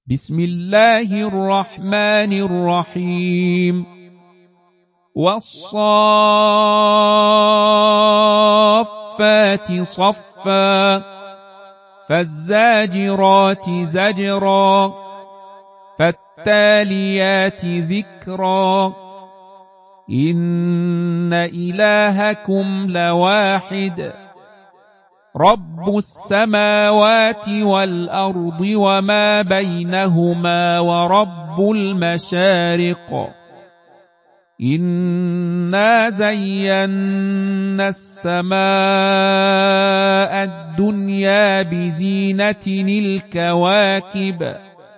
بسم الله الرحمن الرحيم والصافات صفا فالزاجرات زجرا فالتاليات ذكرا إن إلهكم لواحد رب السماوات والأرض وما بينهما ورب المشارق إنا زينا السماء الدنيا بزينة الكواكب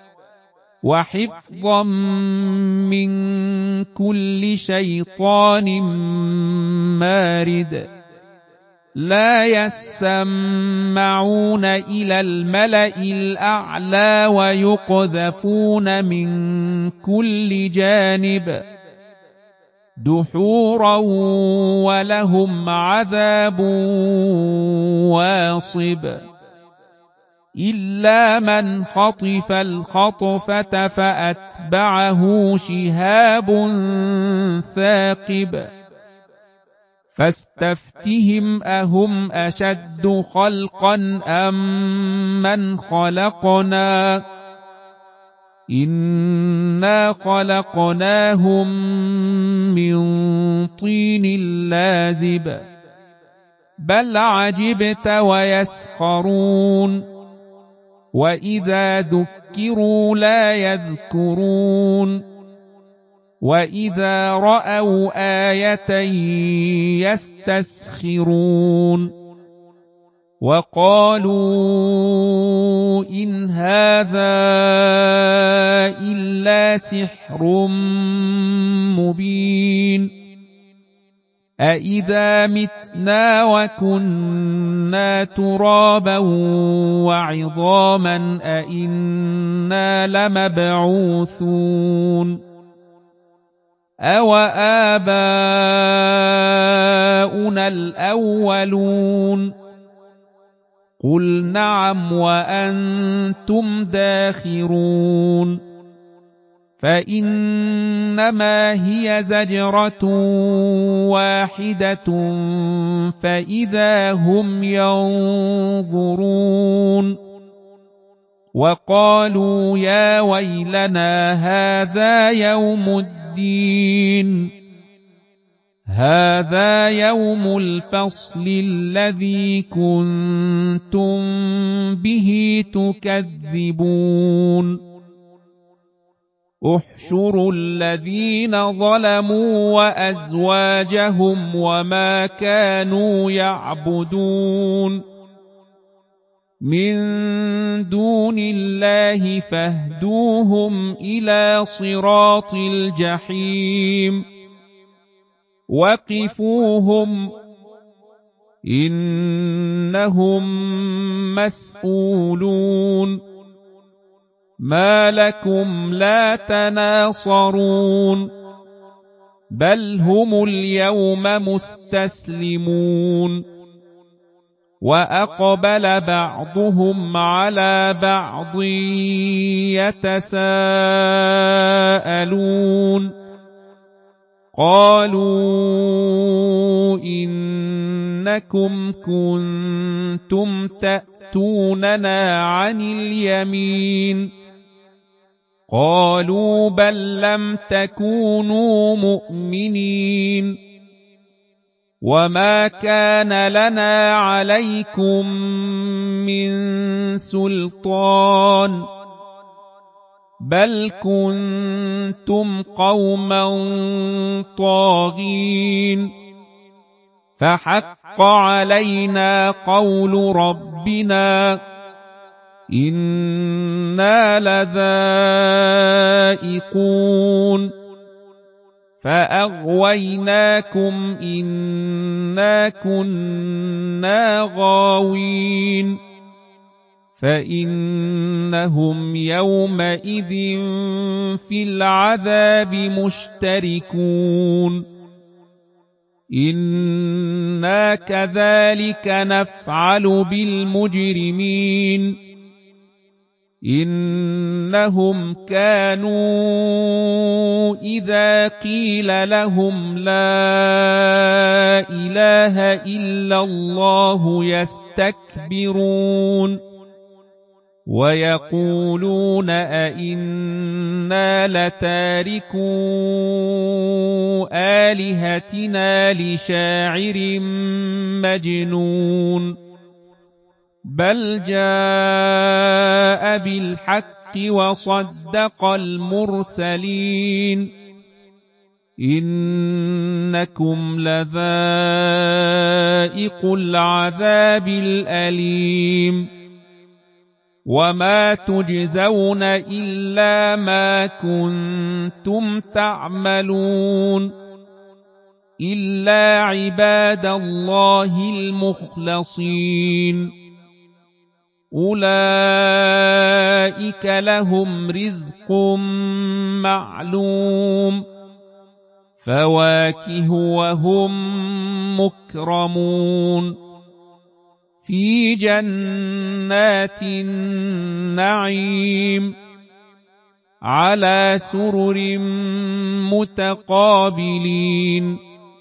وحفظا من كل شيطان مارد لا يسمعون إلى الملأ الأعلى ويقذفون من كل جانب دحورا ولهم عذاب واصب إلا من خطف الخطفة فأتبعه شهاب ثاقب فاستفتهم أهم أشد خلقا أم من خلقنا إنا خلقناهم من طين لازب بل عجبت ويسخرون وإذا ذكروا لا يذكرون وإذا رأوا آية يستسخرون وقالوا إن هذا إلا سحر مبين أإذا متنا وكنا ترابا وعظاما أإنا لمبعوثون أوآباؤنا الأولون قل نعم وأنتم داخرون فإنما هي زجرة واحدة فإذا هم ينظرون وقالوا يا ويلنا هذا يوم الدين هذا يوم الفصل الذي كنتم به تكذبون احشروا الذين ظلموا وأزواجهم وما كانوا يعبدون من دون الله فاهدوهم إلى صراط الجحيم وقفوهم إنهم مسؤولون ما لكم لا تناصرون بل هم اليوم مستسلمون وأقبل بعضهم على بعض يتساءلون قالوا إنكم كنتم تأتوننا عن اليمين قالوا بل لم تكونوا مؤمنين وما كان لنا عليكم من سلطان بل كنتم قوما طاغين فحق علينا قول ربنا إنا لذائقون فأغويناكم إنا كنا غاوين فإنهم يومئذ في العذاب مشتركون إنا كذلك نفعل بالمجرمين إن إنهم كانوا إذا قيل لهم لا إله إلا الله يستكبرون ويقولون أئنا لتاركو آلهتنا لشاعر مجنون بل جاء بالحق وصدق المرسلين إنكم لذائق العذاب الأليم وما تجزون إلا ما كنتم تعملون إلا عباد الله المخلصين أولئك لهم رزق معلوم فواكه وهم مكرمون في جنات النعيم على سرر متقابلين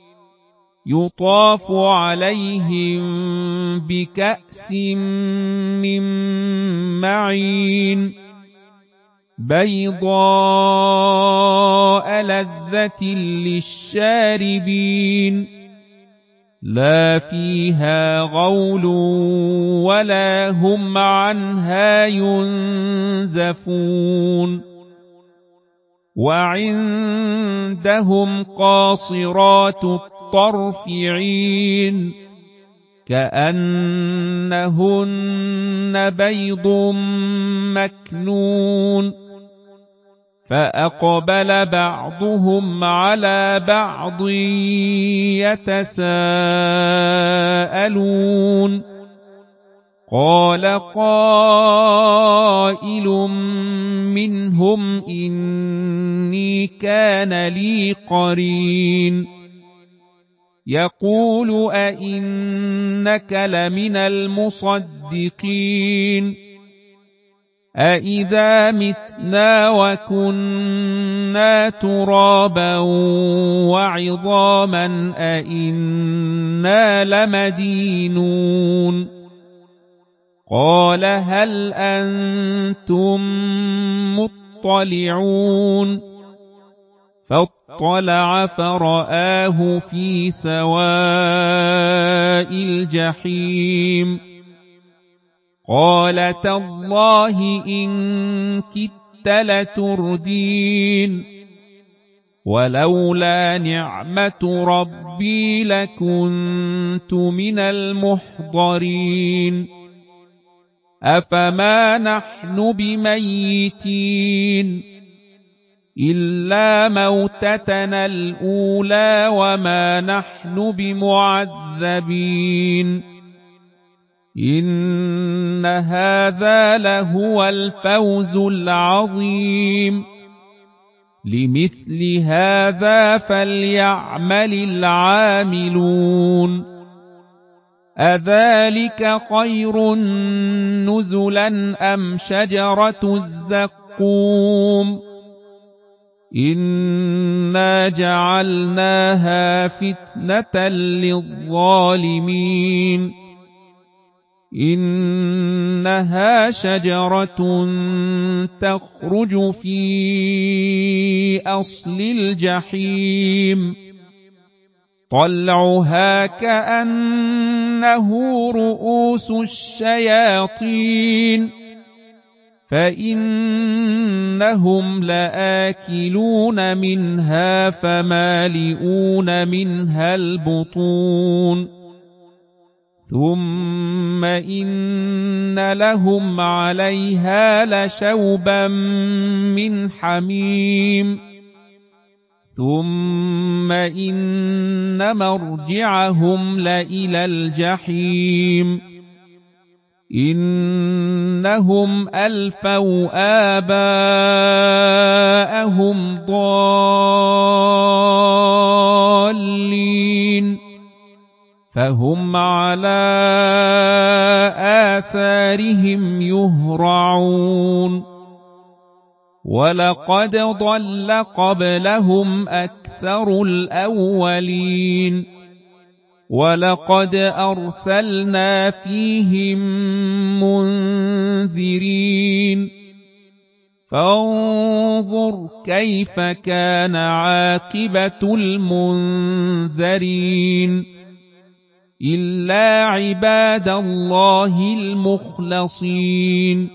يطاف عليهم بكأس من معين بيضاء لذة للشاربين لا فيها غول ولا هم عنها ينزفون وعندهم قاصرات الطرف عين كأنهن بيض مكنون فأقبل بعضهم على بعض يتساءلون قال قائل منهم إني كان لي قرين يقول أئنك لمن المصدقين أئذا متنا وكنا ترابا وعظاما أئنا لمدينون قال هل أنتم مطلعون فاطلع فرآه في سواء الجحيم قال تالله إن كدت لتردين ولولا نعمة ربي لكنت من المحضرين أفما نحن بميتين إلا موتتنا الأولى وما نحن بمعذبين إن هذا لهو الفوز العظيم لمثل هذا فليعمل العاملون أذلك خير نزلا أم شجرة الزقوم إنا جعلناها فتنة للظالمين إنها شجرة تخرج في أصل الجحيم طلعها كأنه رؤوس الشياطين فإنهم لآكلون منها فمالئون منها البطون ثم إن لهم عليها لشوبا من حميم ثم إن مرجعهم لإلى الجحيم إنهم ألفوا آباءهم ضالين فهم على آثارهم يهرعون ولقد ضل قبلهم أكثر الأولين ولقد أرسلنا فيهم منذرين فانظر كيف كان عاقبة المنذرين إلا عباد الله المخلصين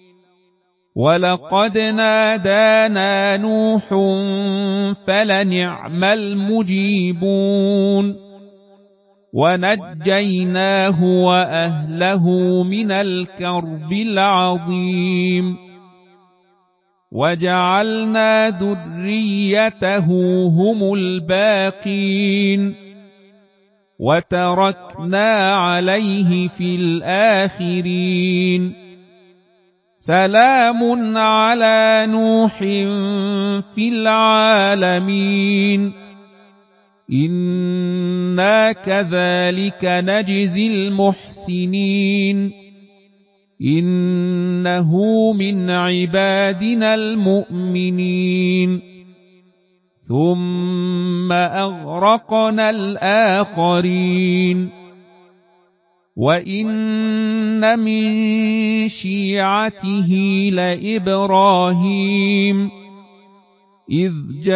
ولقد نادانا نوح فلنعم المجيبون ونجيناه وأهله من الكرب العظيم وجعلنا ذريته هم الباقين وتركنا عليه في الآخرين سلام على نوح في العالمين إنا كذلك نجزي المحسنين إنه من عبادنا المؤمنين ثم أغرقنا الآخرين وإن من شيعته لإبراهيم إذ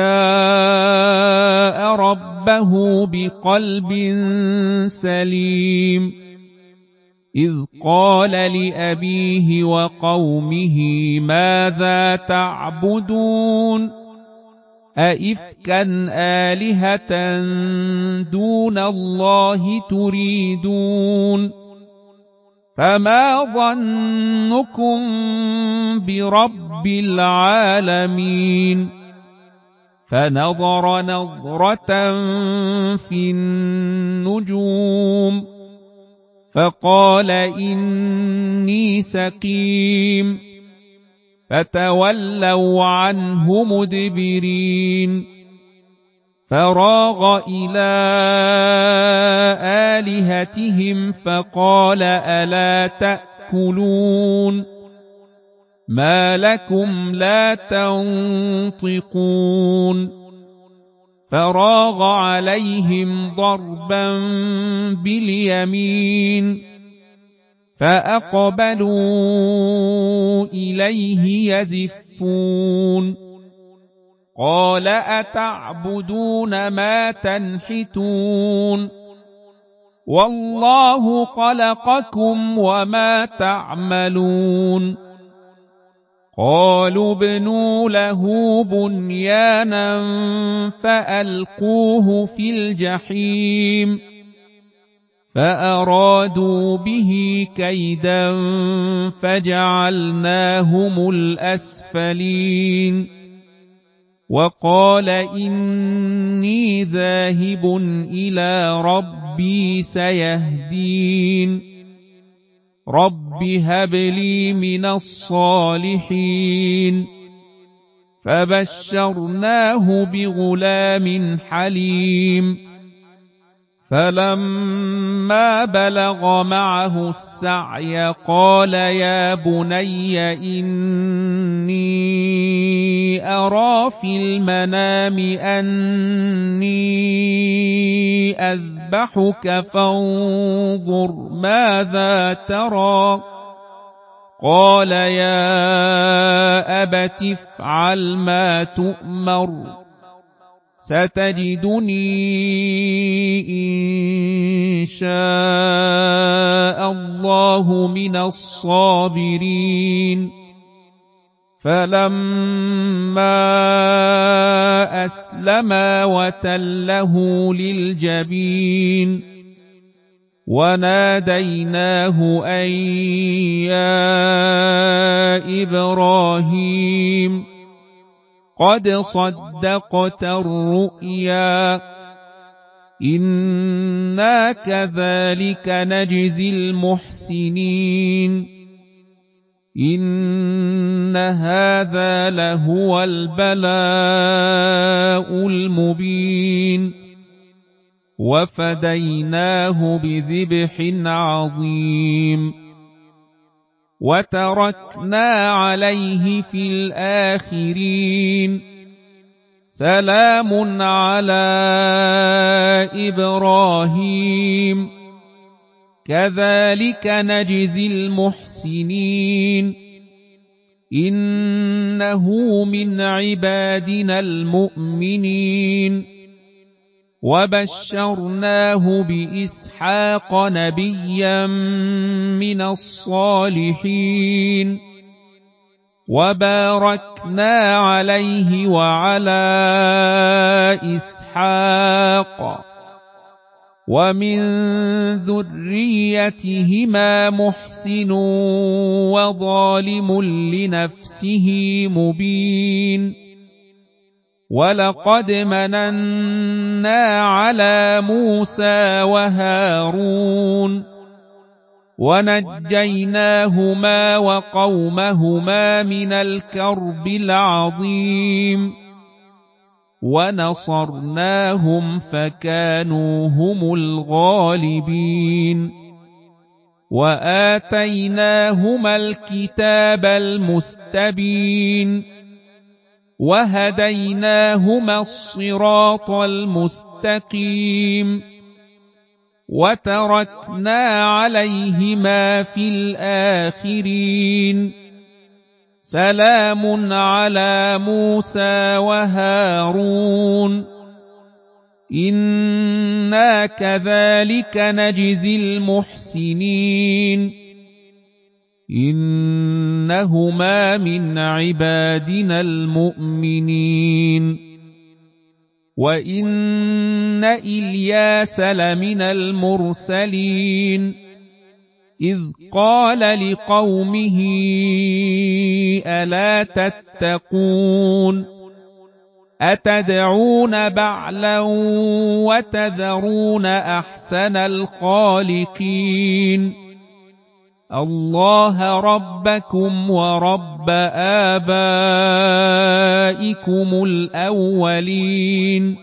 جاء ربه بقلب سليم إذ قال لأبيه وقومه ماذا تعبدون أئفكا آلهة دون الله تريدون فما ظنكم برب العالمين فنظر نظرة في النجوم فقال إني سقيم فتولوا عنه مدبرين فراغ إلى آلهتهم فقال ألا تأكلون ما لكم لا تنطقون فراغ عليهم ضربا باليمين فأقبلوا إليه يزفون قال أتعبدون ما تنحتون والله خلقكم وما تعملون قالوا ابنوا له بنيانا فألقوه في الجحيم فأرادوا به كيدا فجعلناهم الأسفلين وقال إني ذاهب إلى ربي سيهدين رب هب لي من الصالحين فبشرناه بغلام حليم فلما بلغ معه السعي قال يا بني إني أرى في المنام أني أذبحك فانظر ماذا ترى قال يا أبت افعل ما تؤمر ستجدني إن شاء الله من الصابرين فلما أسلما وتله للجبين وناديناه أن يا إبراهيم قد صدقت الرؤيا إنا كذلك نجزي المحسنين إن هذا لهو البلاء المبين وفديناه بذبح عظيم وتركنا عليه في الآخرين سلام على إبراهيم كذلك نجزي المحسنين إنه من عبادنا المؤمنين وبشرناه بإسحاق نبيا من الصالحين وباركنا عليه وعلى إسحاق ومن ذريتهما محسن وظالم لنفسه مبين ولقد مننا على موسى وهارون ونجيناهما وقومهما من الكرب العظيم ونصرناهم فكانوا هم الغالبين وآتيناهما الكتاب المستبين وهديناهما الصراط المستقيم وتركنا عليهما في الآخرين سلام على موسى وهارون إنا كذلك نجزي المحسنين إنهما من عبادنا المؤمنين وإن إلياس لمن المرسلين إذ قال لقومه ألا تتقون أتدعون بعلا وتذرون أحسن الخالقين الله ربكم ورب آبائكم الأولين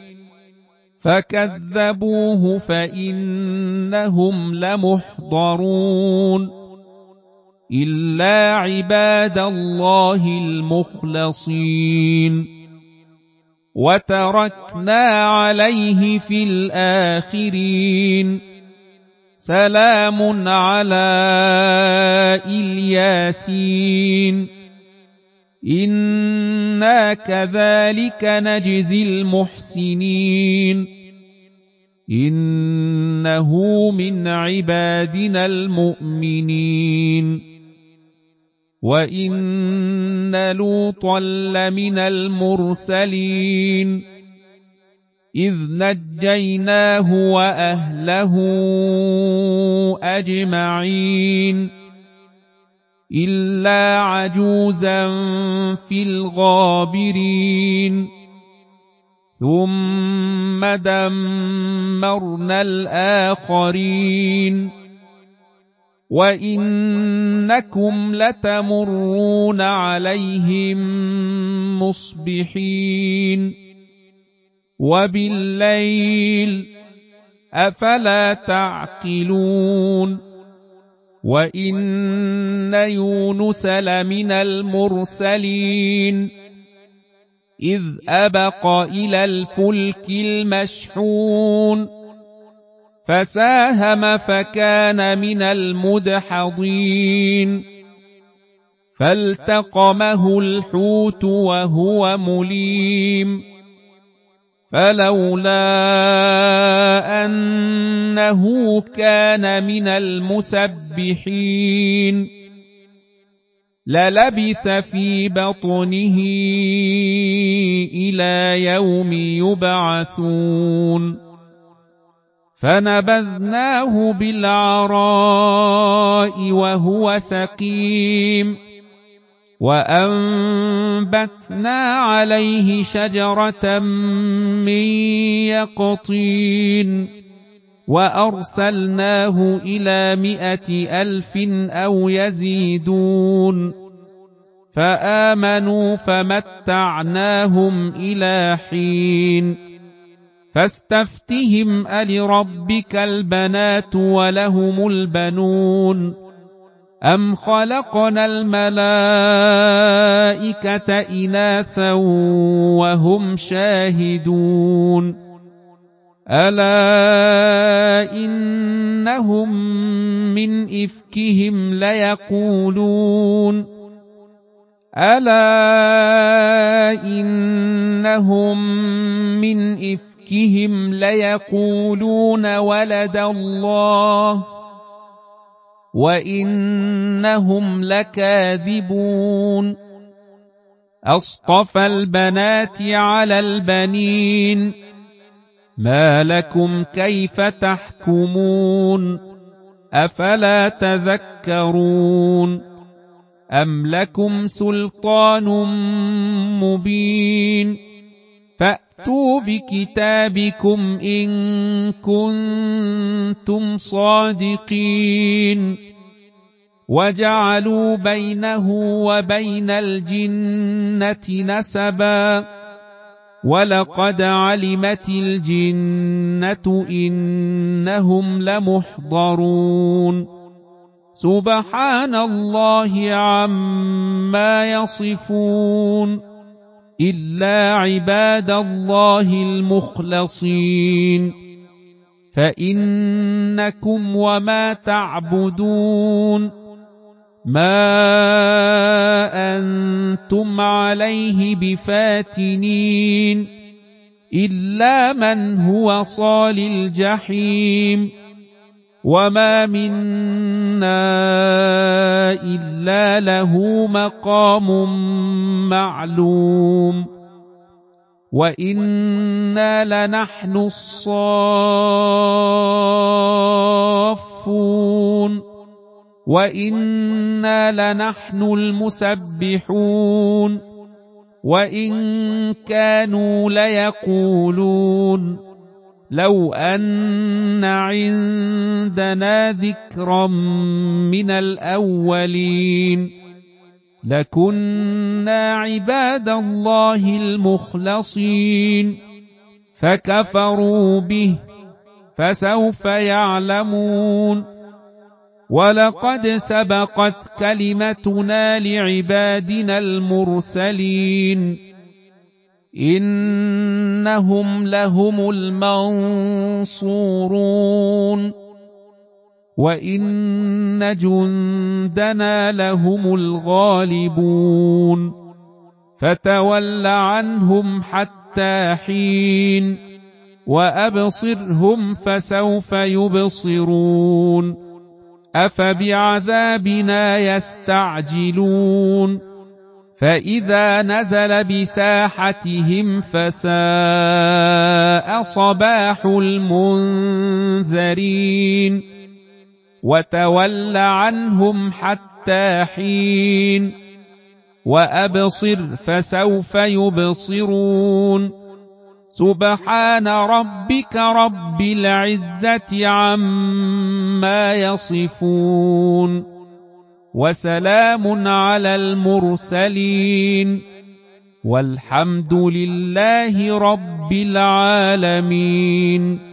فكذبوه فإنهم لمحضرون إلا عباد الله المخلصين وتركنا عليه في الآخرين سلام على الياسين إنا كذلك نجزي المحسنين إنه من عبادنا المؤمنين وإن لوطا لمن المرسلين إذ نجيناه وأهله أجمعين إلا عجوزا في الغابرين ثم دمرنا الآخرين وإنكم لتمرون عليهم مصبحين وبالليل أفلا تعقلون وإن يونس لمن المرسلين إذ أبق إلى الفلك المشحون فساهم فكان من المدحضين فالتقمه الحوت وهو مليم فلولا أنه كان من المسبحين للبث في بطنه إلى يوم يبعثون فنبذناه بالعراء وهو سقيم وأنبتنا عليه شجرة من يقطين وأرسلناه إلى 100,000 أو يزيدون فآمنوا فمتعناهم إلى حين فاستفتهم ألربك البنات ولهم البنون أَمْ خَلَقْنَا الْمَلَائِكَةَ إِنَاثًا وَهُمْ شَاهِدُونَ أَلَا إِنَّهُمْ مِنْ إِفْكِهِمْ لَيَقُولُونَ أَلَا إِنَّهُمْ مِنْ إِفْكِهِمْ لَيَقُولُونَ وَلَدَ اللَّهُ وَإِنَّهُمْ لَكَاذِبُونَ أَصْطَفَى الْبَنَاتِ عَلَى الْبَنِينَ مَا لَكُمْ كَيْفَ تَحْكُمُونَ أَفَلَا تَذَكَّرُونَ أَمْ لَكُمْ سُلْطَانٌ مُبِينٌ فَأْتُوا بِكِتَابِكُمْ إِن كُنتُمْ صَادِقِينَ وَجَعَلُوا بَيْنَهُ وَبَيْنَ الْجِنَّةِ نَسَبًا وَلَقَدْ عَلِمَتِ الْجِنَّةُ إِنَّهُمْ لَمُحْضَرُونَ سُبْحَانَ اللَّهِ عَمَّا يَصِفُونَ إِلَّا عِبَادَ اللَّهِ الْمُخْلَصِينَ فَإِنَّكُمْ وَمَا تَعْبُدُونَ مَا أَنْتُمْ عَلَيْهِ بِفَاتِنِينَ إِلَّا مَنْ هُوَ صَالِ الْجَحِيمِ وَمَا مِنَّا إِلَّا لَهُ مَقَامٌ مَّعْلُومٌ وَإِنَّا لَنَحْنُ الصَّافُّونَ وَإِنَّا لَنَحْنُ الْمُسَبِّحُونَ وَإِن كَانُوا لَيَقُولُونَ لَوْ أَنَّ عِندَنَا ذِكْرًا مِّنَ الْأَوَّلِينَ لَكُنَّا عِبَادَ اللَّهِ الْمُخْلَصِينَ فَكَفَرُوا بِهِ فَسَوْفَ يَعْلَمُونَ وَلَقَدْ سَبَقَتْ كَلِمَتُنَا لِعِبَادِنَا الْمُرْسَلِينَ إِنَّهُمْ لَهُمُ الْمَنصُورُونَ وَإِنَّ جُندَنَا لَهُمُ الْغَالِبُونَ فَتَوَلَّ عَنْهُمْ حَتَّىٰ حِينٍ وَأَبْصِرْهُمْ فَسَوْفَ يُبْصِرُونَ أَفَبِعَذَابِنَا يَسْتَعْجِلُونَ فَإِذَا نَزَلَ بِسَاحَتِهِمْ فَسَاءَ صَبَاحُ الْمُنذَرِينَ وَتَوَلَّ عَنْهُمْ حَتَّىٰ حِينٍ وَأَبْصِرْ فَسَوْفَ يُبْصِرُونَ سُبْحَانَ رَبِّكَ رَبِّ الْعِزَّةِ عَمَّا يَصِفُونَ وَسَلَامٌ عَلَى الْمُرْسَلِينَ وَالْحَمْدُ لِلَّهِ رَبِّ الْعَالَمِينَ.